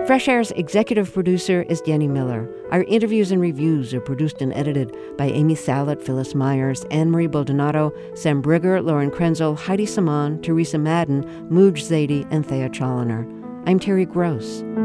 Fresh Air's executive producer is Jenny Miller. Our interviews and reviews are produced and edited by Amy Sallet, Phyllis Myers, Anne-Marie Baldonado, Sam Brigger, Lauren Krenzel, Heidi Saman, Teresa Madden, Mooj Zadie, and Thea Challoner. I'm Terry Gross.